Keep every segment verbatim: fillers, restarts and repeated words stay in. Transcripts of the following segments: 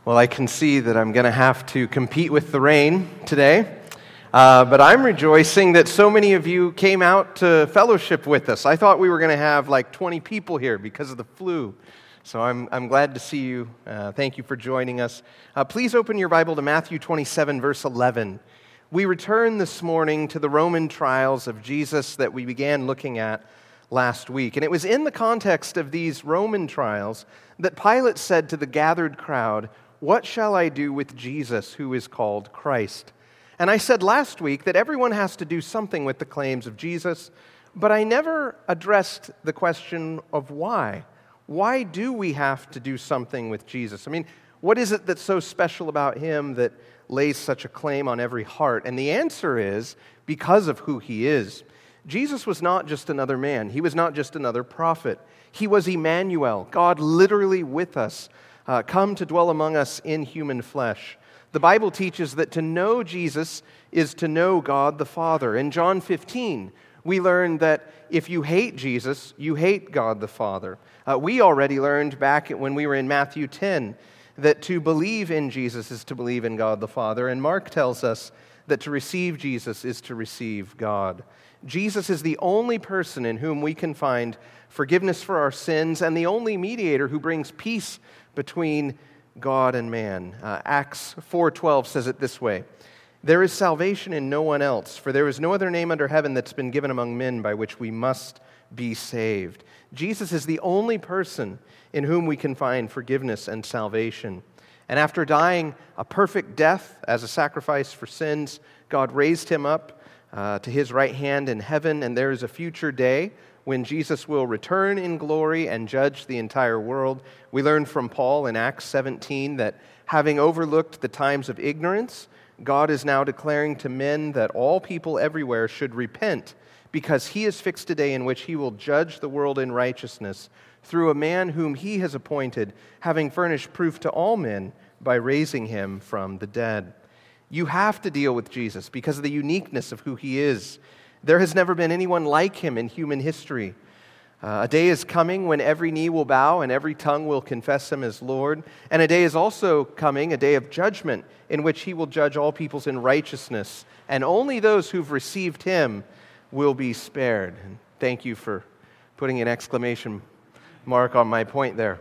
Well, I can see that I'm going to have to compete with the rain today, uh, but I'm rejoicing that so many of you came out to fellowship with us. I thought we were going to have like twenty people here because of the flu, so I'm I'm glad to see you. Uh, thank you for joining us. Uh, please open your Bible to Matthew twenty-seven, verse eleven. We return this morning to the Roman trials of Jesus that we began looking at last week, and it was in the context of these Roman trials that Pilate said to the gathered crowd, "What shall I do with Jesus who is called Christ?" And I said last week that everyone has to do something with the claims of Jesus, but I never addressed the question of why. Why do we have to do something with Jesus? I mean, what is it that's so special about him that lays such a claim on every heart? And the answer is because of who he is. Jesus was not just another man. He was not just another prophet. He was Emmanuel, God literally with us, Uh, come to dwell among us in human flesh. The Bible teaches that to know Jesus is to know God the Father. In John fifteen, we learn that if you hate Jesus, you hate God the Father. Uh, we already learned back when we were in Matthew ten that to believe in Jesus is to believe in God the Father. And Mark tells us that to receive Jesus is to receive God. Jesus is the only person in whom we can find forgiveness for our sins and the only mediator who brings peace between God and man. Uh, Acts four twelve says it this way: "There is salvation in no one else, for there is no other name under heaven that's been given among men by which we must be saved." Jesus is the only person in whom we can find forgiveness and salvation. And after dying a perfect death as a sacrifice for sins, God raised him up uh, to his right hand in heaven, and there is a future day when Jesus will return in glory and judge the entire world. We learn from Paul in Acts seventeen that having overlooked the times of ignorance, God is now declaring to men that all people everywhere should repent, because he has fixed a day in which he will judge the world in righteousness through a man whom he has appointed, having furnished proof to all men by raising him from the dead. You have to deal with Jesus because of the uniqueness of who he is. There has never been anyone like him in human history. Uh, a day is coming when every knee will bow and every tongue will confess him as Lord. And a day is also coming, a day of judgment, in which he will judge all peoples in righteousness. And only those who've received him will be spared. And thank you for putting an exclamation mark on my point there.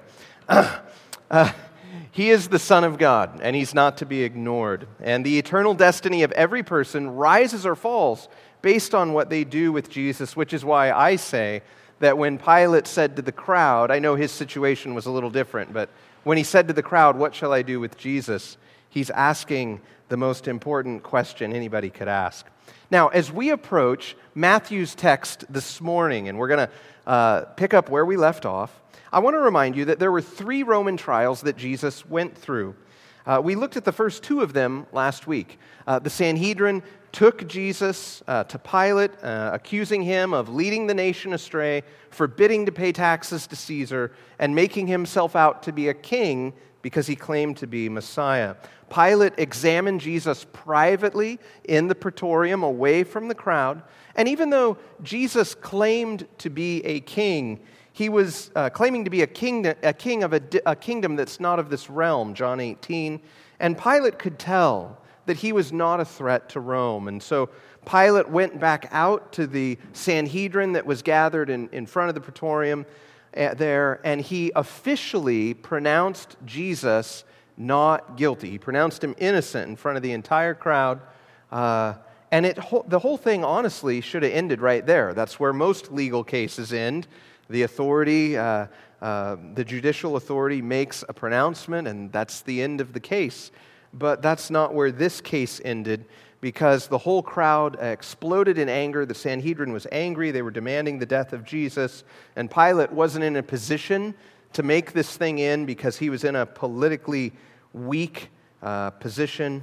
uh, He is the Son of God, and he's not to be ignored. And the eternal destiny of every person rises or falls based on what they do with Jesus, which is why I say that when Pilate said to the crowd, I know his situation was a little different, but when he said to the crowd, "What shall I do with Jesus?" he's asking the most important question anybody could ask. Now, as we approach Matthew's text this morning, and we're going to uh, pick up where we left off, I want to remind you that there were three Roman trials that Jesus went through. Uh, we looked at the first two of them last week. Uh, the Sanhedrin took Jesus uh, to Pilate, uh, accusing him of leading the nation astray, forbidding to pay taxes to Caesar, and making himself out to be a king because he claimed to be Messiah. Pilate examined Jesus privately in the praetorium, away from the crowd, and even though Jesus claimed to be a king, he was uh, claiming to be a king, a king of a, a kingdom that's not of this realm, John eighteen, and Pilate could tell that he was not a threat to Rome. And so Pilate went back out to the Sanhedrin that was gathered in, in front of the praetorium uh, there, and he officially pronounced Jesus not guilty. He pronounced him innocent in front of the entire crowd. Uh, and it the whole thing, honestly, should have ended right there. That's where most legal cases end. The authority, uh, uh, the judicial authority makes a pronouncement, and that's the end of the case. But that's not where this case ended, because the whole crowd exploded in anger. The Sanhedrin was angry. They were demanding the death of Jesus. And Pilate wasn't in a position to make this thing end because he was in a politically weak uh, position.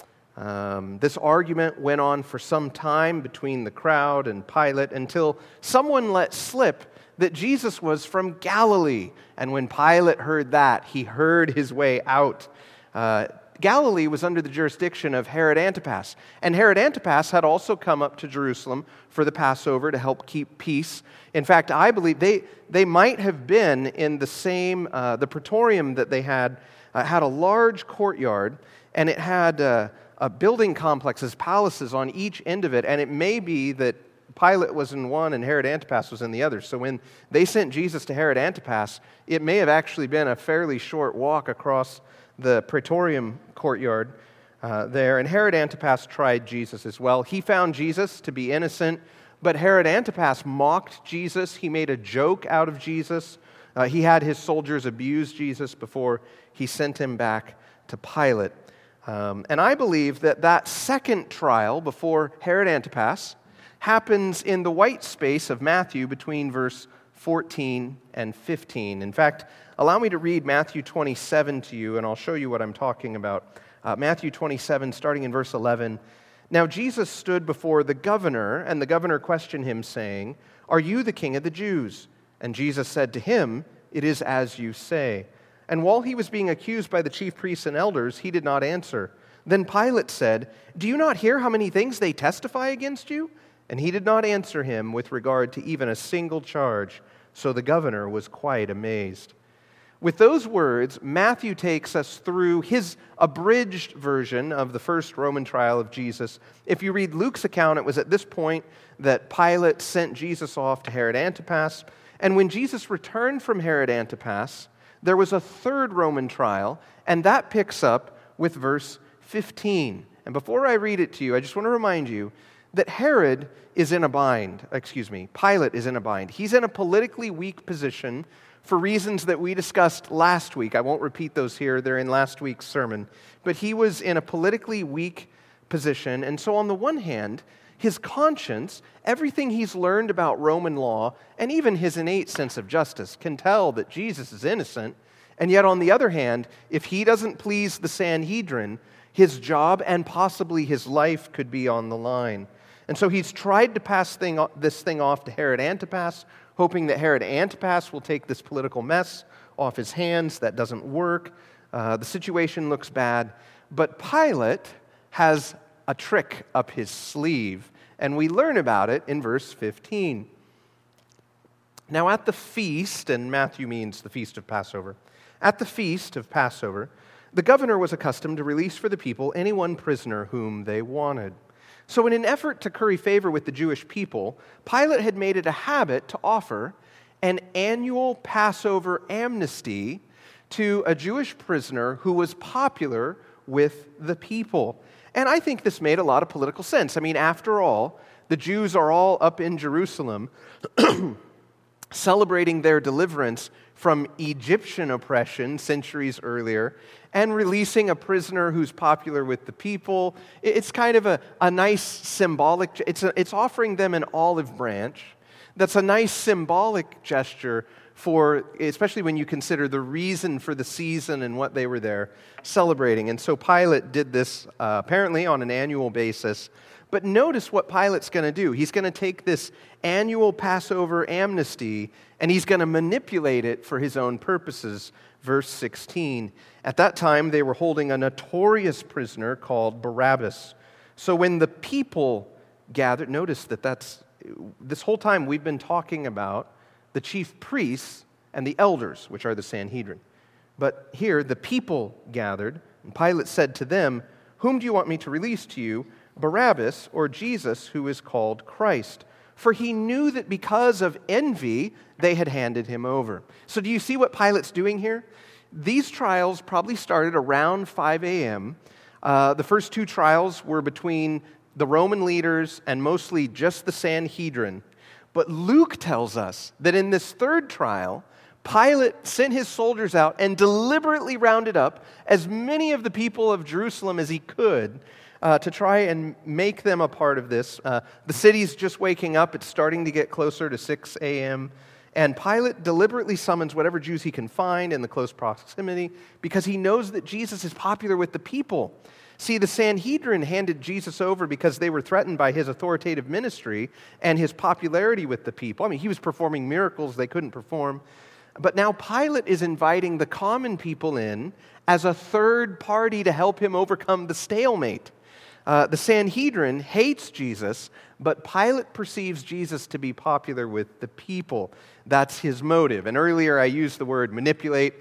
Um, this argument went on for some time between the crowd and Pilate until someone let slip that Jesus was from Galilee. And when Pilate heard that, he heard his way out. Uh, Galilee was under the jurisdiction of Herod Antipas. And Herod Antipas had also come up to Jerusalem for the Passover to help keep peace. In fact, I believe they, they might have been in the same, uh, the praetorium that they had uh, had a large courtyard, and it had uh, uh, building complexes, palaces on each end of it, and it may be that Pilate was in one and Herod Antipas was in the other. So when they sent Jesus to Herod Antipas, it may have actually been a fairly short walk across the Praetorium courtyard uh, there. And Herod Antipas tried Jesus as well. He found Jesus to be innocent, but Herod Antipas mocked Jesus. He made a joke out of Jesus. Uh, he had his soldiers abuse Jesus before he sent him back to Pilate. Um, and I believe that that second trial before Herod Antipas happens in the white space of Matthew between verse fourteen and fifteen. In fact, allow me to read Matthew twenty-seven to you, and I'll show you what I'm talking about. Uh, Matthew twenty-seven, starting in verse eleven. Now Jesus stood before the governor, and the governor questioned him, saying, "Are you the king of the Jews?" And Jesus said to him, "It is as you say." And while he was being accused by the chief priests and elders, he did not answer. Then Pilate said, "Do you not hear how many things they testify against you?" And he did not answer him with regard to even a single charge. So the governor was quite amazed. With those words, Matthew takes us through his abridged version of the first Roman trial of Jesus. If you read Luke's account, it was at this point that Pilate sent Jesus off to Herod Antipas. And when Jesus returned from Herod Antipas, there was a third Roman trial, and that picks up with verse fifteen. And before I read it to you, I just want to remind you that Herod is in a bind, excuse me, Pilate is in a bind. He's in a politically weak position for reasons that we discussed last week. I won't repeat those here, they're in last week's sermon. But he was in a politically weak position, and so on the one hand, his conscience, everything he's learned about Roman law, and even his innate sense of justice can tell that Jesus is innocent, and yet on the other hand, if he doesn't please the Sanhedrin, his job and possibly his life could be on the line. And so he's tried to pass thing, this thing off to Herod Antipas, hoping that Herod Antipas will take this political mess off his hands. That doesn't work. Uh, the situation looks bad. But Pilate has a trick up his sleeve, and we learn about it in verse fifteen. Now at the feast, and Matthew means the feast of Passover, at the feast of Passover, the governor was accustomed to release for the people any one prisoner whom they wanted. So in an effort to curry favor with the Jewish people, Pilate had made it a habit to offer an annual Passover amnesty to a Jewish prisoner who was popular with the people. And I think this made a lot of political sense. I mean, after all, the Jews are all up in Jerusalem celebrating their deliverance from Egyptian oppression centuries earlier, and releasing a prisoner who's popular with the people. It's kind of a, a nice symbolic, it's, a, it's offering them an olive branch. That's a nice symbolic gesture for, especially when you consider the reason for the season and what they were there celebrating. And so Pilate did this uh, apparently on an annual basis. But notice what Pilate's going to do. He's going to take this annual Passover amnesty and he's going to manipulate it for his own purposes. Verse sixteen. At that time, they were holding a notorious prisoner called Barabbas. So when the people gathered, notice that that's, this whole time we've been talking about the chief priests and the elders, which are the Sanhedrin. But here, the people gathered, and Pilate said to them, "Whom do you want me to release to you, Barabbas or Jesus, who is called Christ?" For he knew that because of envy, they had handed him over. So do you see what Pilate's doing here? These trials probably started around five a.m. Uh, the first two trials were between the Roman leaders and mostly just the Sanhedrin. But Luke tells us that in this third trial, Pilate sent his soldiers out and deliberately rounded up as many of the people of Jerusalem as he could uh, to try and make them a part of this. Uh, the city's just waking up. It's starting to get closer to six a.m., and Pilate deliberately summons whatever Jews he can find in the close proximity because he knows that Jesus is popular with the people. See, the Sanhedrin handed Jesus over because they were threatened by his authoritative ministry and his popularity with the people. I mean, he was performing miracles they couldn't perform. But now Pilate is inviting the common people in as a third party to help him overcome the stalemate. Uh, the Sanhedrin hates Jesus, but Pilate perceives Jesus to be popular with the people. That's his motive. And earlier I used the word manipulate.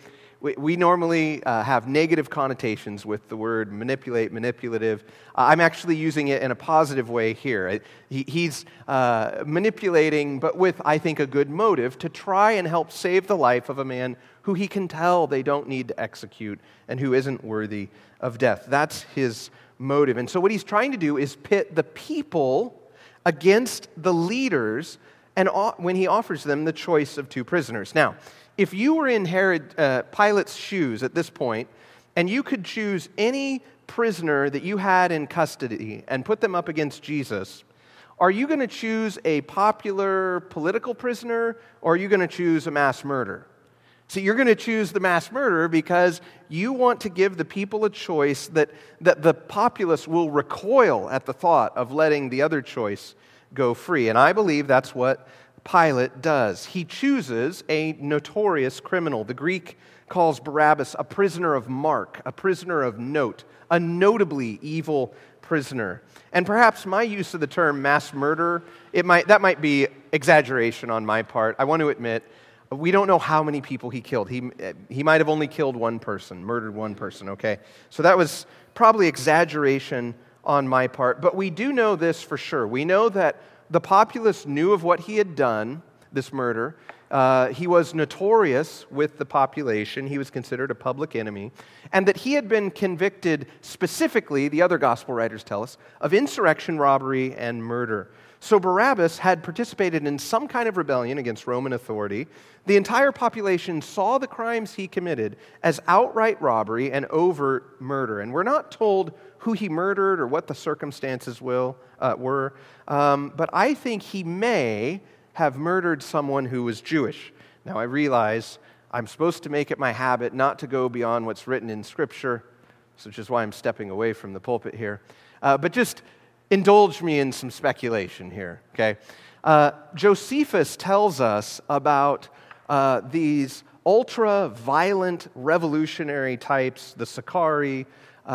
we, we normally uh, have negative connotations with the word manipulate, manipulative. Uh, I'm actually using it in a positive way here. He, he's uh, manipulating, but with, I think, a good motive to try and help save the life of a man who he can tell they don't need to execute and who isn't worthy of death. That's his motive. And so what he's trying to do is pit the people against the leaders, and when he offers them the choice of two prisoners. Now, if you were in Herod uh, Pilate's shoes at this point, and you could choose any prisoner that you had in custody and put them up against Jesus, are you going to choose a popular political prisoner, or are you going to choose a mass murderer? So you're going to choose the mass murderer because you want to give the people a choice that, that the populace will recoil at the thought of letting the other choice go free. And I believe that's what Pilate does. He chooses a notorious criminal. The Greek calls Barabbas a prisoner of mark, a prisoner of note, a notably evil prisoner. And perhaps my use of the term mass murderer, it might that might be exaggeration on my part. I want to admit, we don't know how many people he killed. He, he might have only killed one person, murdered one person, okay? So that was probably exaggeration on my part. But we do know this for sure. We know that the populace knew of what he had done, this murder. Uh, he was notorious with the population. He was considered a public enemy. And that he had been convicted specifically, the other gospel writers tell us, of insurrection, robbery, and murder. So Barabbas had participated in some kind of rebellion against Roman authority. The entire population saw the crimes he committed as outright robbery and overt murder. And we're not told who he murdered or what the circumstances will, uh, were, um, but I think he may have murdered someone who was Jewish. Now, I realize I'm supposed to make it my habit not to go beyond what's written in Scripture, which is why I'm stepping away from the pulpit here, uh, but just indulge me in some speculation here, okay? Uh, Josephus tells us about uh, these ultra-violent revolutionary types, the Sicarii,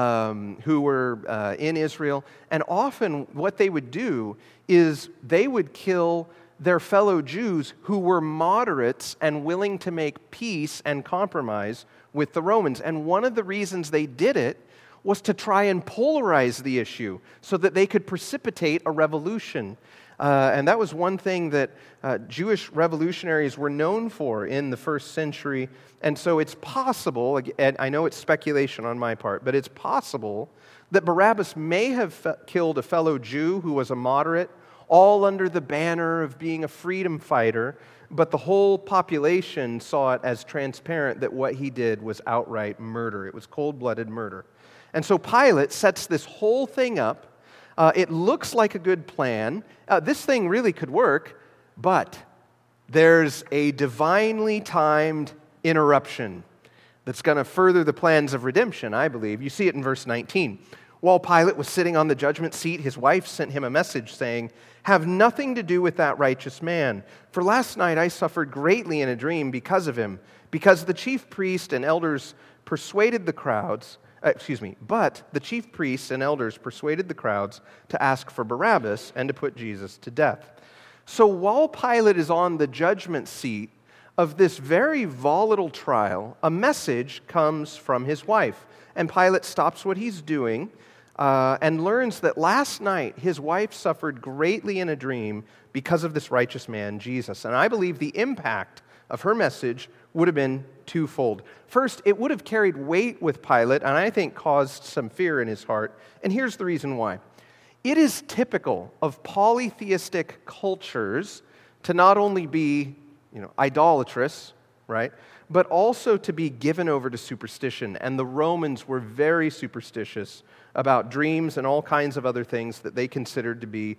um, who were uh, in Israel. And often what they would do is they would kill their fellow Jews who were moderates and willing to make peace and compromise with the Romans. And one of the reasons they did it was to try and polarize the issue so that they could precipitate a revolution. Uh, and that was one thing that uh, Jewish revolutionaries were known for in the first century. And so it's possible, and I know it's speculation on my part, but it's possible that Barabbas may have fe- killed a fellow Jew who was a moderate, all under the banner of being a freedom fighter, but the whole population saw it as transparent that what he did was outright murder. It was cold-blooded murder. And so Pilate sets this whole thing up. Uh, it looks like a good plan. Uh, this thing really could work, but there's a divinely timed interruption that's going to further the plans of redemption, I believe. You see it in verse nineteen. While Pilate was sitting on the judgment seat, his wife sent him a message saying, "Have nothing to do with that righteous man, for last night I suffered greatly in a dream because of him, because the chief priest and elders persuaded the crowds, uh, excuse me, but the chief priests and elders persuaded the crowds to ask for Barabbas and to put Jesus to death." So while Pilate is on the judgment seat of this very volatile trial, a message comes from his wife, and Pilate stops what he's doing Uh, and learns that last night his wife suffered greatly in a dream because of this righteous man, Jesus. And I believe the impact of her message would have been twofold. First, it would have carried weight with Pilate, and I think caused some fear in his heart. And here's the reason why. It is typical of polytheistic cultures to not only be, you know, idolatrous, right, but also to be given over to superstition. And the Romans were very superstitious about dreams and all kinds of other things that they considered to be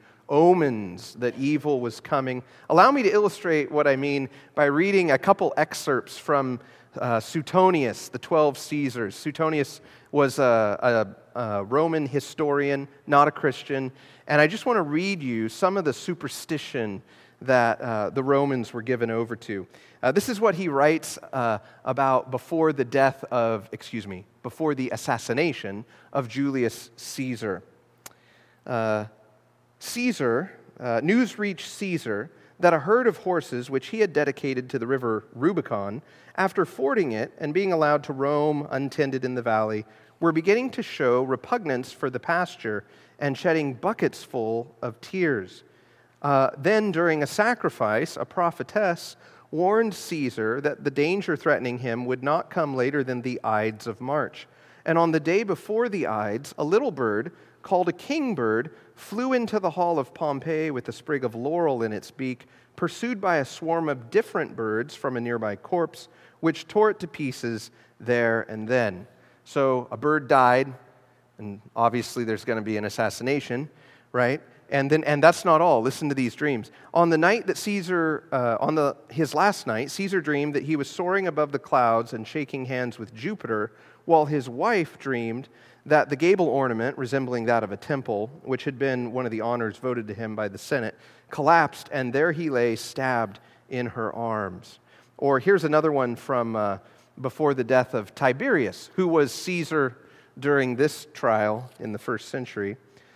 omens that evil was coming. Allow me to illustrate what I mean by reading a couple excerpts from uh, Suetonius, the Twelve Caesars. Suetonius was a, a, a Roman historian, not a Christian, and I just want to read you some of the superstition that uh, the Romans were given over to. Uh, this is what he writes uh, about before the death of, excuse me, before the assassination of Julius Caesar. Uh, Caesar, uh, news reached Caesar that a herd of horses which he had dedicated to the river Rubicon, after fording it and being allowed to roam untended in the valley, were beginning to show repugnance for the pasture and shedding buckets full of tears. Uh, then, during a sacrifice, a prophetess warned Caesar that the danger threatening him would not come later than the Ides of March. And on the day before the Ides, a little bird, called a kingbird, flew into the hall of Pompey with a sprig of laurel in its beak, pursued by a swarm of different birds from a nearby corpse, which tore it to pieces there and then. So a bird died, and obviously there's going to be an assassination, right? And then, and that's not all. Listen to these dreams. On the night that Caesar, uh, on the his last night, Caesar dreamed that he was soaring above the clouds and shaking hands with Jupiter, while his wife dreamed that the gable ornament, resembling that of a temple, which had been one of the honors voted to him by the Senate, collapsed, and there he lay stabbed in her arms. Or here's another one from uh, before the death of Tiberius, who was Caesar during this trial in the first century.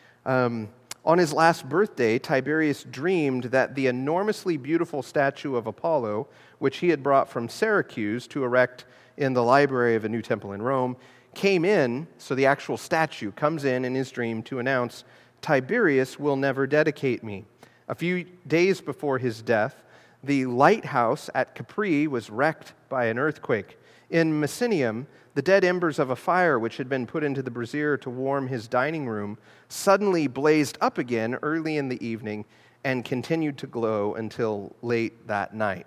Um, on his last birthday, Tiberius dreamed that the enormously beautiful statue of Apollo, which he had brought from Syracuse to erect in the library of a new temple in Rome, came in, so the actual statue comes in in his dream to announce, Tiberius will never dedicate me. A few days before his death, the lighthouse at Capri was wrecked by an earthquake. In Mycenium, the dead embers of a fire which had been put into the brazier to warm his dining room suddenly blazed up again early in the evening and continued to glow until late that night.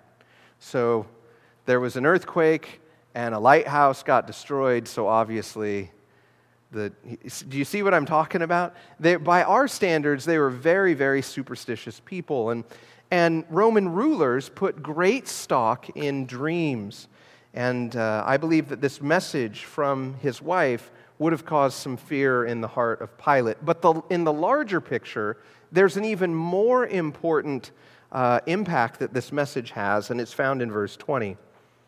So there was an earthquake, and a lighthouse got destroyed, so obviously, the, do you see what I'm talking about? They, by our standards, they were very, very superstitious people, and, and Roman rulers put great stock in dreams. And uh, I believe that this message from his wife would have caused some fear in the heart of Pilate. But the, in the larger picture, there's an even more important uh, impact that this message has, and it's found in verse twenty.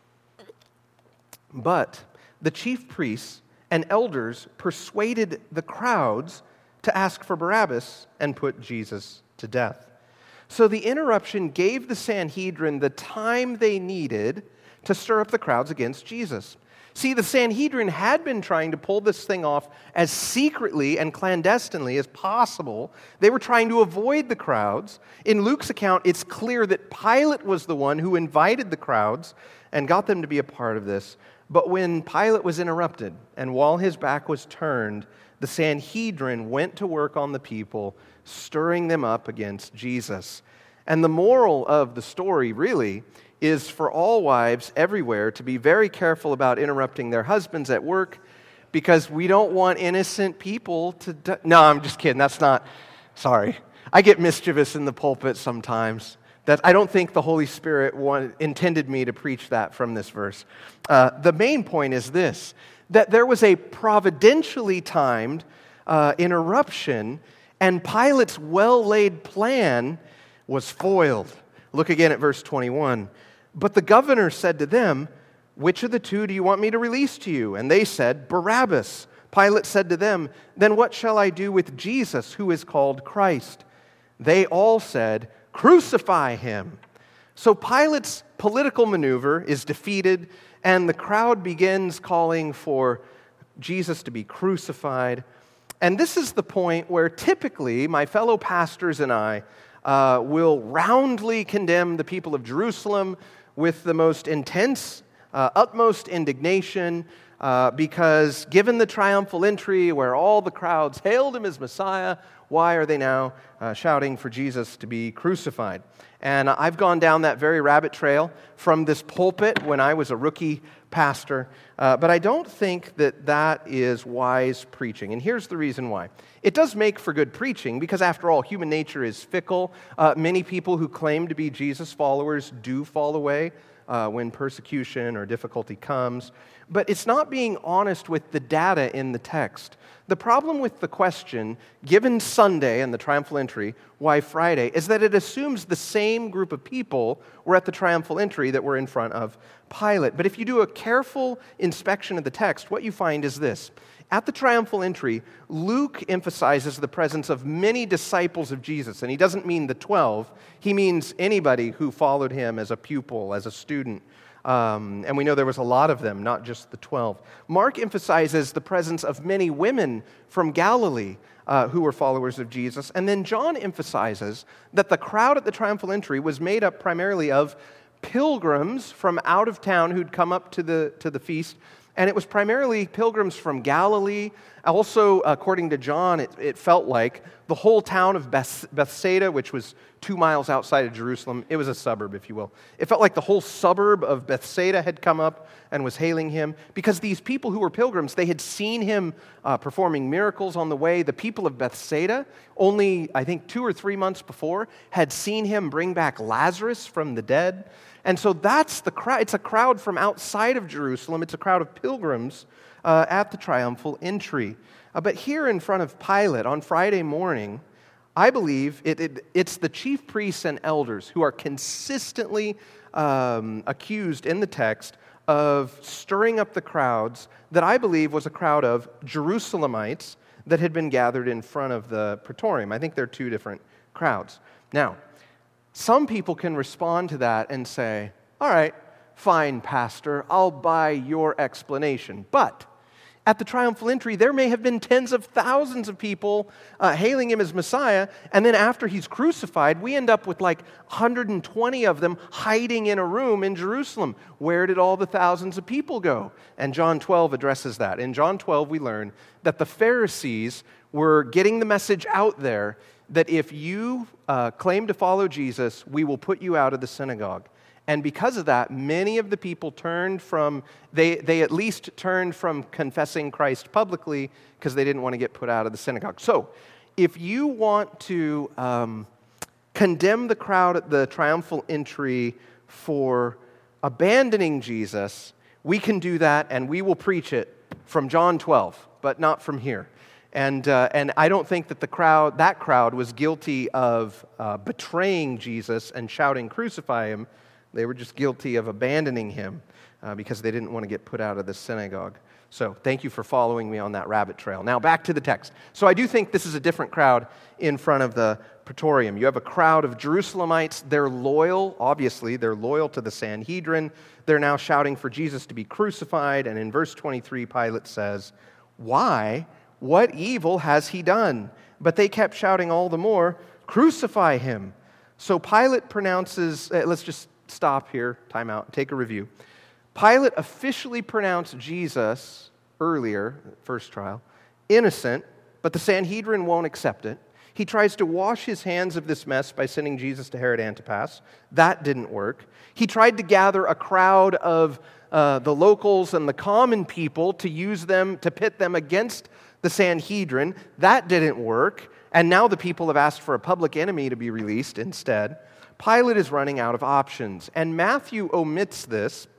But the chief priests and elders persuaded the crowds to ask for Barabbas and put Jesus to death. So the interruption gave the Sanhedrin the time they needed to stir up the crowds against Jesus. See, the Sanhedrin had been trying to pull this thing off as secretly and clandestinely as possible. They were trying to avoid the crowds. In Luke's account, it's clear that Pilate was the one who invited the crowds and got them to be a part of this. But when Pilate was interrupted, and while his back was turned, the Sanhedrin went to work on the people, stirring them up against Jesus. And the moral of the story, really, is for all wives everywhere to be very careful about interrupting their husbands at work, because we don't want innocent people to die. No, I'm just kidding. That's not, sorry. I get mischievous in the pulpit sometimes. That I don't think the Holy Spirit wanted, intended me to preach that from this verse. Uh, the main point is this, that there was a providentially timed uh, interruption, and Pilate's well-laid plan was foiled. Look again at verse twenty-one. But the governor said to them, which of the two do you want me to release to you? And they said, Barabbas. Pilate said to them, then what shall I do with Jesus, who is called Christ? They all said, crucify him. So Pilate's political maneuver is defeated, and the crowd begins calling for Jesus to be crucified. And this is the point where typically my fellow pastors and I uh, will roundly condemn the people of Jerusalem with the most intense, uh, utmost indignation, uh, because given the triumphal entry where all the crowds hailed him as Messiah, why are they now uh, shouting for Jesus to be crucified? And I've gone down that very rabbit trail from this pulpit when I was a rookie pastor, uh, but I don't think that that is wise preaching. And here's the reason why. It does make for good preaching because, after all, human nature is fickle. Uh, many people who claim to be Jesus followers do fall away uh, when persecution or difficulty comes. But it's not being honest with the data in the text. The problem with the question, given Sunday and the triumphal entry, why Friday, is that it assumes the same group of people were at the triumphal entry that were in front of Pilate. But if you do a careful inspection of the text, what you find is this. At the triumphal entry, Luke emphasizes the presence of many disciples of Jesus, and he doesn't mean the twelve. He means anybody who followed him as a pupil, as a student. Um, and we know there was a lot of them, not just the twelve. Mark emphasizes the presence of many women from Galilee uh, who were followers of Jesus. And then John emphasizes that the crowd at the triumphal entry was made up primarily of pilgrims from out of town who'd come up to the, to the feast. And it was primarily pilgrims from Galilee. Also, according to John, it, it felt like the whole town of Beth, Bethsaida, which was two miles outside of Jerusalem, it was a suburb, if you will. It felt like the whole suburb of Bethsaida had come up and was hailing him, because these people who were pilgrims, they had seen him uh, performing miracles on the way. The people of Bethsaida, only, I think, two or three months before, had seen him bring back Lazarus from the dead. And so that's the crowd. It's a crowd from outside of Jerusalem. It's a crowd of pilgrims uh, at the triumphal entry. Uh, but here in front of Pilate on Friday morning, I believe it, it, it's the chief priests and elders who are consistently um, accused in the text of stirring up the crowds that I believe was a crowd of Jerusalemites that had been gathered in front of the praetorium. I think they're two different crowds. Now, some people can respond to that and say, all right, fine, Pastor, I'll buy your explanation. But at the triumphal entry, there may have been tens of thousands of people uh, hailing him as Messiah, and then after he's crucified, we end up with like one hundred twenty of them hiding in a room in Jerusalem. Where did all the thousands of people go? And John twelve addresses that. In John twelve, we learn that the Pharisees were getting the message out there that if you uh, claim to follow Jesus, we will put you out of the synagogue. And because of that, many of the people turned from, they, they at least turned from confessing Christ publicly because they didn't want to get put out of the synagogue. So, if you want to um, condemn the crowd at the triumphal entry for abandoning Jesus, we can do that, and we will preach it from John twelve, but not from here. And uh, and I don't think that the crowd, that crowd was guilty of uh, betraying Jesus and shouting, "Crucify him." They were just guilty of abandoning him uh, because they didn't want to get put out of the synagogue. So thank you for following me on that rabbit trail. Now back to the text. So I do think this is a different crowd in front of the praetorium. You have a crowd of Jerusalemites. They're loyal, obviously. They're loyal to the Sanhedrin. They're now shouting for Jesus to be crucified. And in verse twenty-three, Pilate says, "Why? What evil has he done?" But they kept shouting all the more, "Crucify him." So Pilate pronounces, uh, let's just stop here, time out, take a review. Pilate officially pronounced Jesus earlier, first trial, innocent, but the Sanhedrin won't accept it. He tries to wash his hands of this mess by sending Jesus to Herod Antipas. That didn't work. He tried to gather a crowd of uh, the locals and the common people to use them, to pit them against the Sanhedrin. That didn't work. And now the people have asked for a public enemy to be released instead. Pilate is running out of options. And Matthew omits this,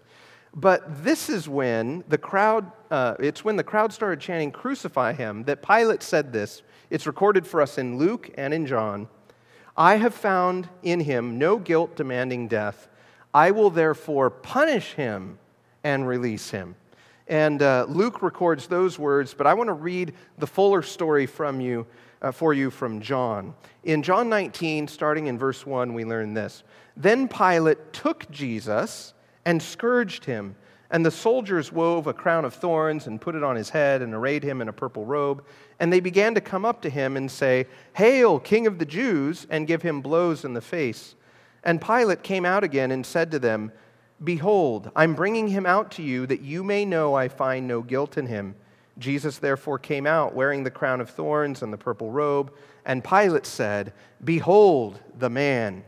but this is when the crowd, uh, it's when the crowd started chanting, "Crucify him," that Pilate said this. It's recorded for us in Luke and in John. "I have found in him no guilt demanding death. I will therefore punish him and release him." And uh, Luke records those words, but I want to read the fuller story from you, uh, for you from John. In John nineteen, starting in verse one, we learn this. "Then Pilate took Jesus and scourged him, and the soldiers wove a crown of thorns and put it on his head and arrayed him in a purple robe. And they began to come up to him and say, 'Hail, King of the Jews,' and give him blows in the face. And Pilate came out again and said to them, 'Behold, I'm bringing him out to you that you may know I find no guilt in him.' Jesus therefore came out wearing the crown of thorns and the purple robe. And Pilate said, 'Behold the man.'"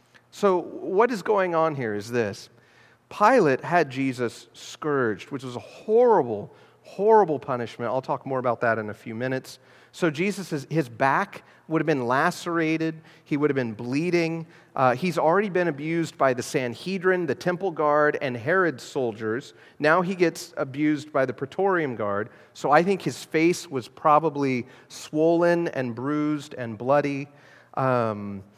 So what is going on here is this. Pilate had Jesus scourged, which was a horrible, horrible punishment. I'll talk more about that in a few minutes. So Jesus, his back would have been lacerated. He would have been bleeding. Uh, he's already been abused by the Sanhedrin, the temple guard, and Herod's soldiers. Now he gets abused by the Praetorium Guard. So I think his face was probably swollen and bruised and bloody. Um,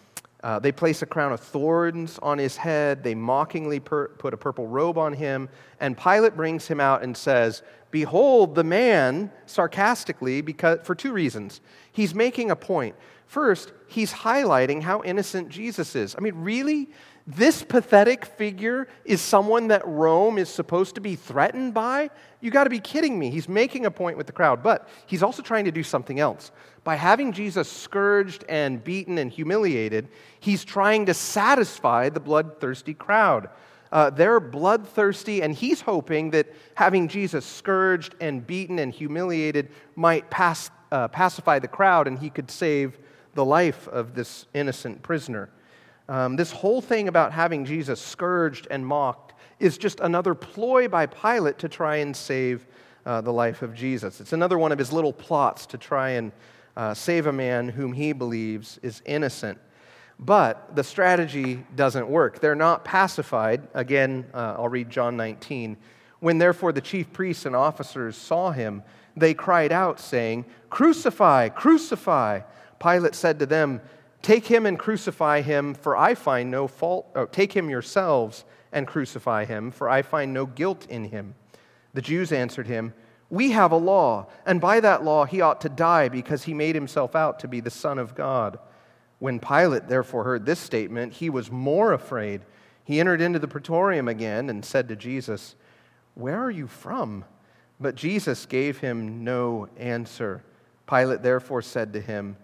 Uh, they place a crown of thorns on his head. They mockingly per- put a purple robe on him. And Pilate brings him out and says, "Behold the man," sarcastically, because for two reasons. He's making a point. First, he's highlighting how innocent Jesus is. I mean, really? This pathetic figure is someone that Rome is supposed to be threatened by? You got to be kidding me. He's making a point with the crowd, but he's also trying to do something else. By having Jesus scourged and beaten and humiliated, he's trying to satisfy the bloodthirsty crowd. Uh, they're bloodthirsty, and he's hoping that having Jesus scourged and beaten and humiliated might pass, uh, pacify the crowd, and he could save the life of this innocent prisoner. Um, this whole thing about having Jesus scourged and mocked is just another ploy by Pilate to try and save uh, the life of Jesus. It's another one of his little plots to try and uh, save a man whom he believes is innocent. But the strategy doesn't work. They're not pacified. Again, uh, I'll read John nineteen. "When therefore the chief priests and officers saw him, they cried out, saying, 'Crucify, crucify!' Pilate said to them, 'Take him and crucify him, for I find no fault. Oh, take him yourselves and crucify him, for I find no guilt in him.' The Jews answered him, 'We have a law, and by that law he ought to die, because he made himself out to be the Son of God.' When Pilate therefore heard this statement, he was more afraid. He entered into the praetorium again and said to Jesus, 'Where are you from?' But Jesus gave him no answer. Pilate therefore said to him,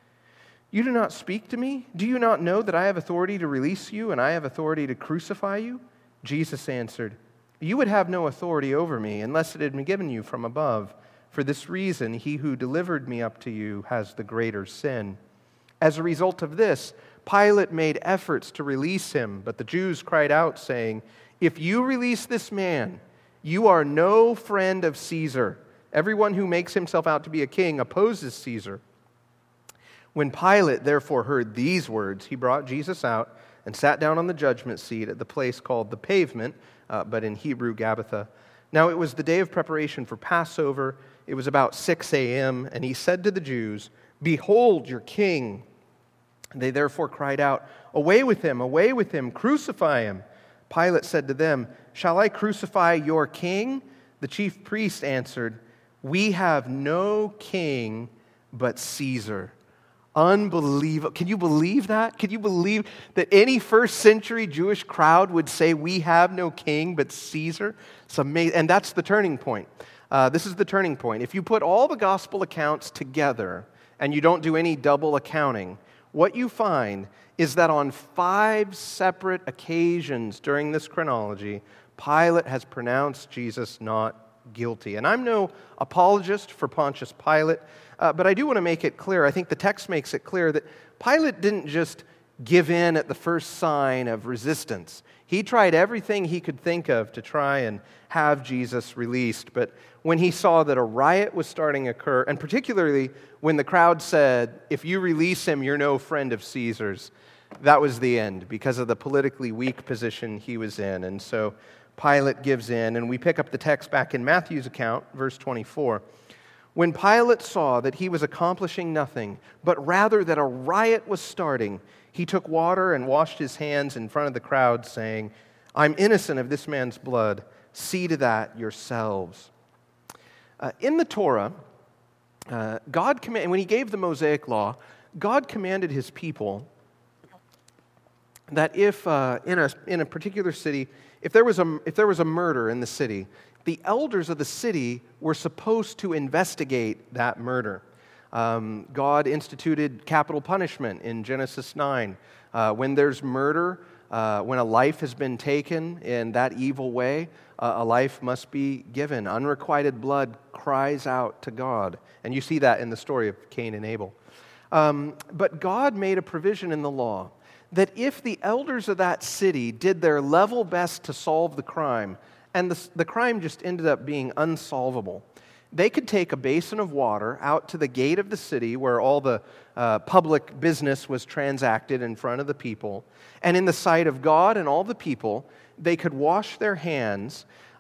'You do not speak to me? Do you not know that I have authority to release you and I have authority to crucify you?' Jesus answered, 'You would have no authority over me unless it had been given you from above. For this reason, he who delivered me up to you has the greater sin.' As a result of this, Pilate made efforts to release him, but the Jews cried out, saying, 'If you release this man, you are no friend of Caesar. Everyone who makes himself out to be a king opposes Caesar.' When Pilate therefore heard these words, he brought Jesus out and sat down on the judgment seat at the place called the Pavement, uh, but in Hebrew, Gabbatha. Now it was the day of preparation for Passover. It was about six a.m., and he said to the Jews, 'Behold your king.' They therefore cried out, 'Away with him, away with him, crucify him.' Pilate said to them, 'Shall I crucify your king?' The chief priests answered, 'We have no king but Caesar.'" Unbelievable. Can you believe that? Can you believe that any first century Jewish crowd would say, "We have no king but Caesar"? It's amazing. And that's the turning point. Uh, this is the turning point. If you put all the gospel accounts together and you don't do any double accounting, what you find is that on five separate occasions during this chronology, Pilate has pronounced Jesus not guilty. And I'm no apologist for Pontius Pilate, uh, but I do want to make it clear, I think the text makes it clear that Pilate didn't just give in at the first sign of resistance. He tried everything he could think of to try and have Jesus released, but when he saw that a riot was starting to occur, and particularly when the crowd said, "If you release him, you're no friend of Caesar's," that was the end because of the politically weak position he was in. And so Pilate gives in, and we pick up the text back in Matthew's account, verse twenty-four. "When Pilate saw that he was accomplishing nothing, but rather that a riot was starting, he took water and washed his hands in front of the crowd, saying, 'I'm innocent of this man's blood. See to that yourselves.'" Uh, in the Torah, uh, God command, when he gave the Mosaic Law, God commanded his people that if uh, in a in a particular city, if there was a if there was a murder in the city, the elders of the city were supposed to investigate that murder. Um, God instituted capital punishment in Genesis nine. Uh, when there's murder, uh, when a life has been taken in that evil way, uh, a life must be given. Unrequited blood cries out to God. And you see that in the story of Cain and Abel. Um, but God made a provision in the law that if the elders of that city did their level best to solve the crime, and the, the crime just ended up being unsolvable, they could take a basin of water out to the gate of the city where all the uh, public business was transacted in front of the people, and in the sight of God and all the people, they could wash their hands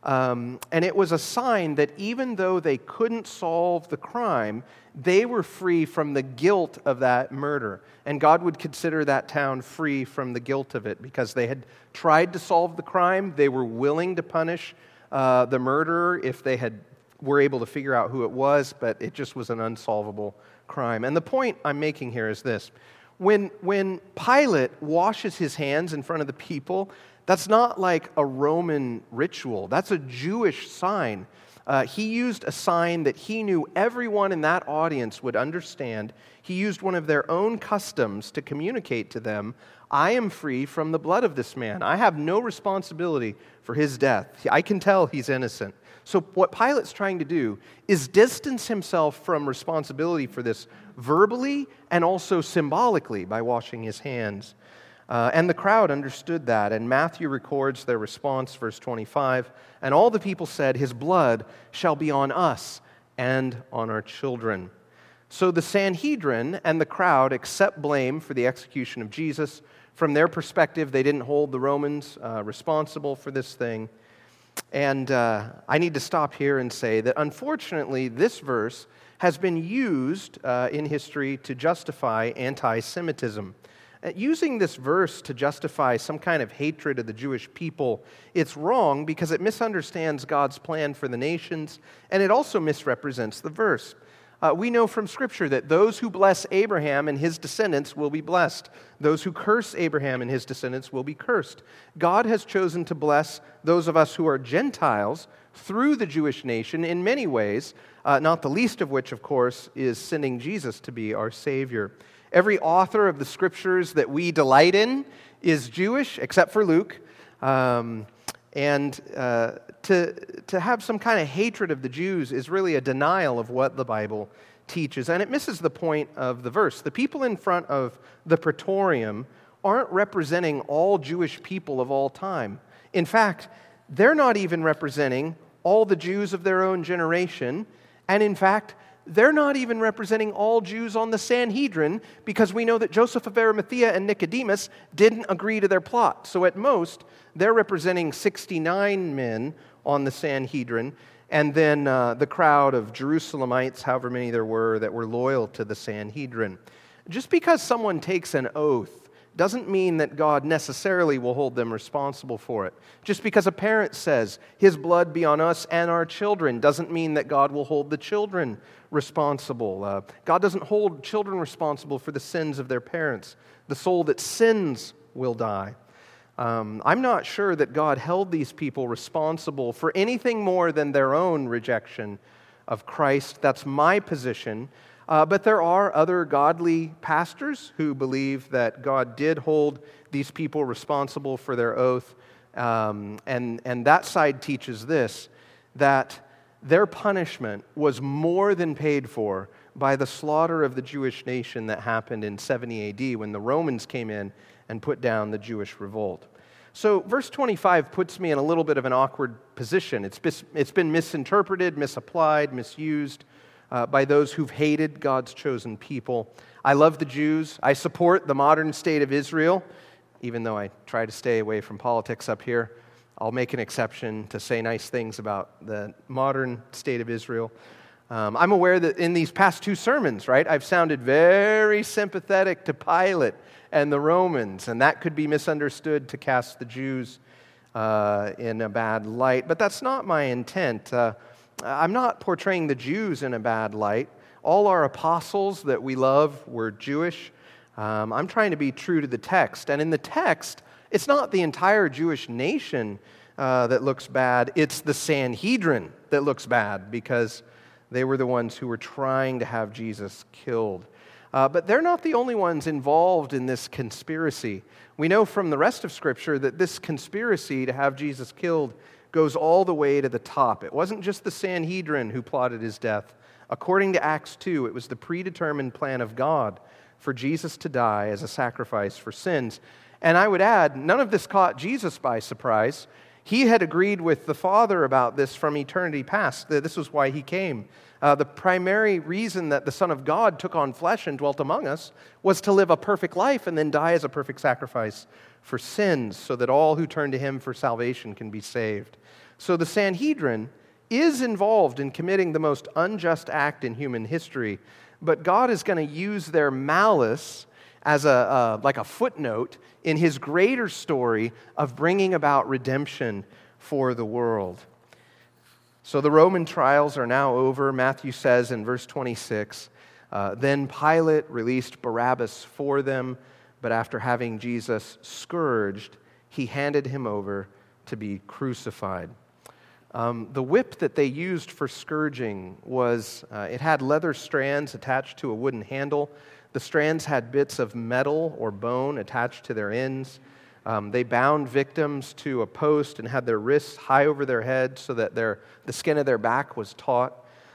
Um, and it was a sign that even though they couldn't solve the crime, they were free from the guilt of that murder. And God would consider that town free from the guilt of it because they had tried to solve the crime. They were willing to punish uh, the murderer if they had were able to figure out who it was, but it just was an unsolvable crime. And the point I'm making here is this. When, when Pilate washes his hands in front of the people, that's not like a Roman ritual. That's a Jewish sign. Uh, he used a sign that he knew everyone in that audience would understand. He used one of their own customs to communicate to them, I am free from the blood of this man. I have no responsibility for his death. I can tell he's innocent. So what Pilate's trying to do is distance himself from responsibility for this verbally and also symbolically by washing his hands. Uh, and the crowd understood that, and Matthew records their response, verse twenty-five, and all the people said, his blood shall be on us and on our children. So the Sanhedrin and the crowd accept blame for the execution of Jesus. From their perspective, they didn't hold the Romans uh, responsible for this thing. And uh, I need to stop here and say that unfortunately, this verse has been used uh, in history to justify anti-Semitism. Uh, using this verse to justify some kind of hatred of the Jewish people, it's wrong because it misunderstands God's plan for the nations, and it also misrepresents the verse. Uh, we know from Scripture that those who bless Abraham and his descendants will be blessed. Those who curse Abraham and his descendants will be cursed. God has chosen to bless those of us who are Gentiles through the Jewish nation in many ways, uh, not the least of which, of course, is sending Jesus to be our Savior. Every author of the Scriptures that we delight in is Jewish, except for Luke. Um, and uh, to, to have some kind of hatred of the Jews is really a denial of what the Bible teaches. And it misses the point of the verse. The people in front of the Praetorium aren't representing all Jewish people of all time. In fact, they're not even representing all the Jews of their own generation. And in fact, they're not even representing all Jews on the Sanhedrin because we know that Joseph of Arimathea and Nicodemus didn't agree to their plot. So at most, they're representing sixty-nine men on the Sanhedrin and then uh, the crowd of Jerusalemites, however many there were, that were loyal to the Sanhedrin. Just because someone takes an oath doesn't mean that God necessarily will hold them responsible for it. Just because a parent says, his blood be on us and our children, doesn't mean that God will hold the children responsible. Uh, God doesn't hold children responsible for the sins of their parents. The soul that sins will die. Um, I'm not sure that God held these people responsible for anything more than their own rejection of Christ. That's my position. Uh, but there are other godly pastors who believe that God did hold these people responsible for their oath. Um, and, and that side teaches this, that their punishment was more than paid for by the slaughter of the Jewish nation that happened in seventy A D when the Romans came in and put down the Jewish revolt. So verse twenty-five puts me in a little bit of an awkward position. It's, bis- it's been misinterpreted, misapplied, misused Uh, by those who've hated God's chosen people. I love the Jews. I support the modern state of Israel, even though I try to stay away from politics up here. I'll make an exception to say nice things about the modern state of Israel. Um, I'm aware that in these past two sermons, right, I've sounded very sympathetic to Pilate and the Romans, and that could be misunderstood to cast the Jews uh, in a bad light. But that's not my intent. Uh, I'm not portraying the Jews in a bad light. All our apostles that we love were Jewish. Um, I'm trying to be true to the text. And in the text, it's not the entire Jewish nation uh, that looks bad. It's the Sanhedrin that looks bad because they were the ones who were trying to have Jesus killed. Uh, but they're not the only ones involved in this conspiracy. We know from the rest of Scripture that this conspiracy to have Jesus killed goes all the way to the top. It wasn't just the Sanhedrin who plotted his death. According to Acts two, it was the predetermined plan of God for Jesus to die as a sacrifice for sins. And I would add, none of this caught Jesus by surprise. He had agreed with the Father about this from eternity past, that this was why he came. Uh, the primary reason that the Son of God took on flesh and dwelt among us was to live a perfect life and then die as a perfect sacrifice for sins, so that all who turn to him for salvation can be saved. So the Sanhedrin is involved in committing the most unjust act in human history, but God is going to use their malice as a uh, like a footnote in his greater story of bringing about redemption for the world. So the Roman trials are now over. Matthew says in verse twenty-six, uh, then Pilate released Barabbas for them, but after having Jesus scourged, he handed him over to be crucified. Um, the whip that they used for scourging was, uh, it had leather strands attached to a wooden handle. The strands had bits of metal or bone attached to their ends. Um, they bound victims to a post and had their wrists high over their heads so that their, the skin of their back was taut.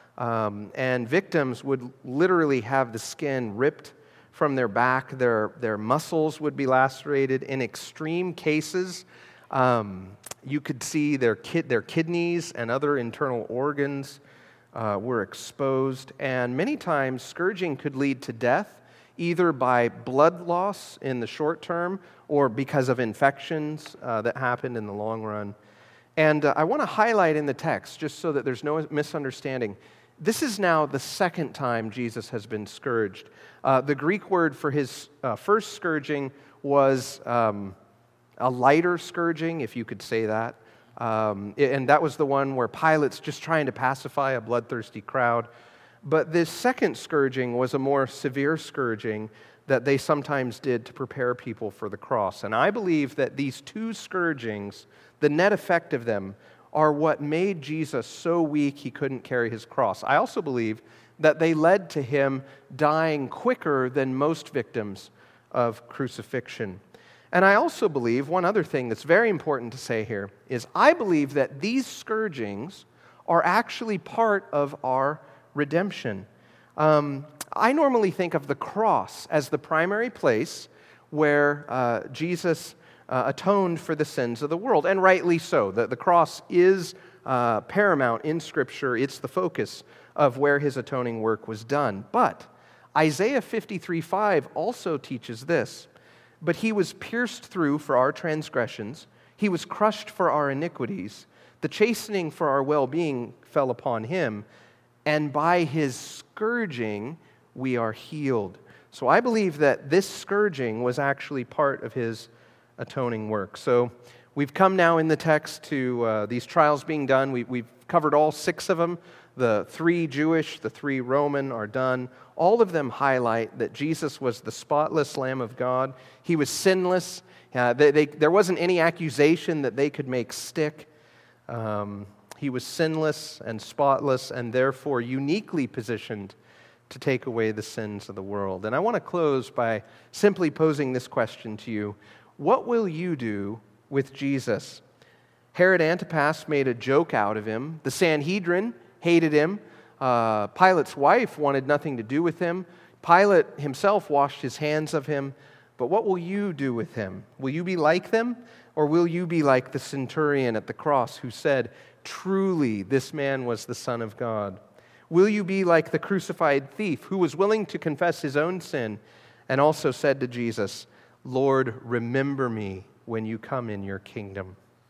Um, and victims would literally have the skin ripped from their back. Their, their muscles would be lacerated. In extreme cases, um, you could see their, kid, their kidneys and other internal organs uh, were exposed. And many times, scourging could lead to death, either by blood loss in the short term or because of infections uh, that happened in the long run. And uh, I want to highlight in the text, just so that there's no misunderstanding, this is now the second time Jesus has been scourged. Uh, the Greek word for his uh, first scourging was um, a lighter scourging, if you could say that. Um, and that was the one where Pilate's just trying to pacify a bloodthirsty crowd. But this second scourging was a more severe scourging that they sometimes did to prepare people for the cross. And I believe that these two scourgings, the net effect of them, are what made Jesus so weak he couldn't carry his cross. I also believe that they led to him dying quicker than most victims of crucifixion. And I also believe, one other thing that's very important to say here, is I believe that these scourgings are actually part of our redemption. Um, I normally think of the cross as the primary place where uh, Jesus uh, atoned for the sins of the world, and rightly so. The, the cross is uh, paramount in Scripture. It's the focus of where his atoning work was done. But Isaiah fifty-three five also teaches this: but he was pierced through for our transgressions, he was crushed for our iniquities, the chastening for our well-being fell upon him, and by his scourging we are healed. So I believe that this scourging was actually part of his atoning work. So we've come now in the text to uh, these trials being done. We, we've covered all six of them. The three Jewish, the three Roman are done. All of them highlight that Jesus was the spotless Lamb of God. He was sinless. Uh, they, they, there wasn't any accusation that they could make stick. Um, he was sinless and spotless and therefore uniquely positioned to take away the sins of the world. And I want to close by simply posing this question to you. What will you do with Jesus? Herod Antipas made a joke out of him. The Sanhedrin hated him. Uh, Pilate's wife wanted nothing to do with him. Pilate himself washed his hands of him. But what will you do with him? Will you be like them? Or will you be like the centurion at the cross who said, truly, this man was the Son of God? Will you be like the crucified thief who was willing to confess his own sin and also said to Jesus, Lord, remember me when you come in your kingdom?